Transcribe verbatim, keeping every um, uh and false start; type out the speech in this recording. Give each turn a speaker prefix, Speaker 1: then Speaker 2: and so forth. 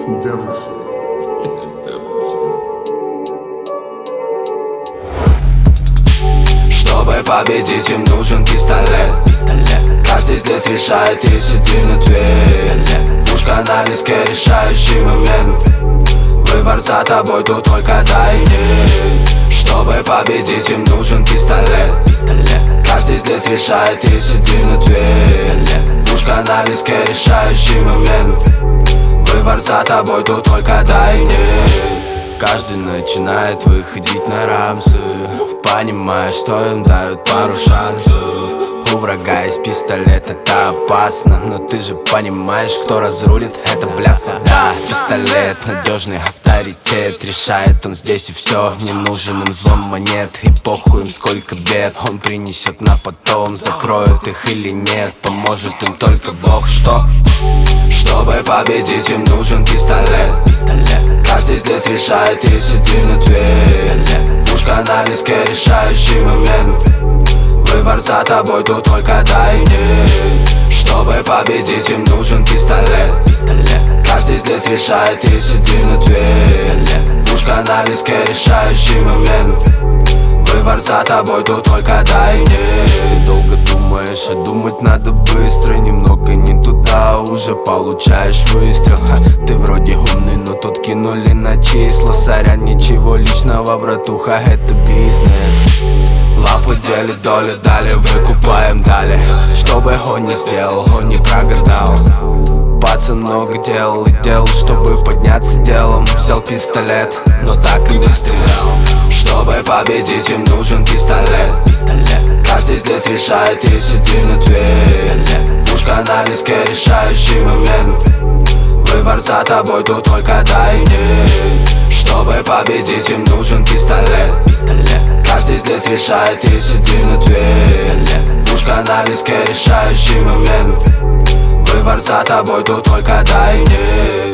Speaker 1: some devil shit.
Speaker 2: Чтобы победить, им нужен пистолет. Пистолет. Каждый здесь решает и сиди на дверь. Пистолет. Пушка на виске, решающий момент. Выбор за тобой, тут только дай мне. Чтобы победить, им нужен пистолет. Пистолет. Каждый здесь решает и сиди на дверь. Пистолет. Пушка на виске, решающий момент. Выбор за тобой, тут только дай мне. Каждый начинает выходить на рамсы, понимая, что им дают пару шансов. У врага есть пистолет, это опасно, но ты же понимаешь, кто разрулит это блядство. Да, пистолет, надежный авторитет. Решает он здесь и все, не нужен им звон монет. И похуй им сколько бед он принесет на потом. Закроют их или нет, поможет им только Бог. Что? Чтобы победить, им нужен пистолет. Пистолет. Каждый здесь решает и сиди на дверь. Пистолет. Пушка на виске, решающий момент. Выбор за тобой, тут только дай мне. Чтобы победить, им нужен пистолет. Пистолет. Каждый здесь решает и сиди на дверь. Пистолет. Пушка на виске, решающий момент. Выбор за тобой, тут только дай мне. Ты долго думаешь, а думать надо быстро. Немного не туда, уже получаешь выстрел. Ха, ты вроде умный, но тут кинули на числа. Сорян, ничего личного, братуха, это бизнес. Лапы делит долю, далее выкупаем далее. Что бы он не сделал, он не прогадал. Пацан много делал и делал, чтобы подняться делом. Взял пистолет, но так и не стрелял. Чтобы победить, им нужен пистолет. Пистолет. Каждый здесь решает и сиди на дверь. Пистолет. Пушка на виске, решающий момент. Выбор за тобой, тут только дай мне. Чтобы победить, им нужен пистолет. Пистолет. Каждый здесь решает и сиди на дверь. Пистолет. Пушка на виске, решающий момент. Выбор за тобой, тут только дай мне.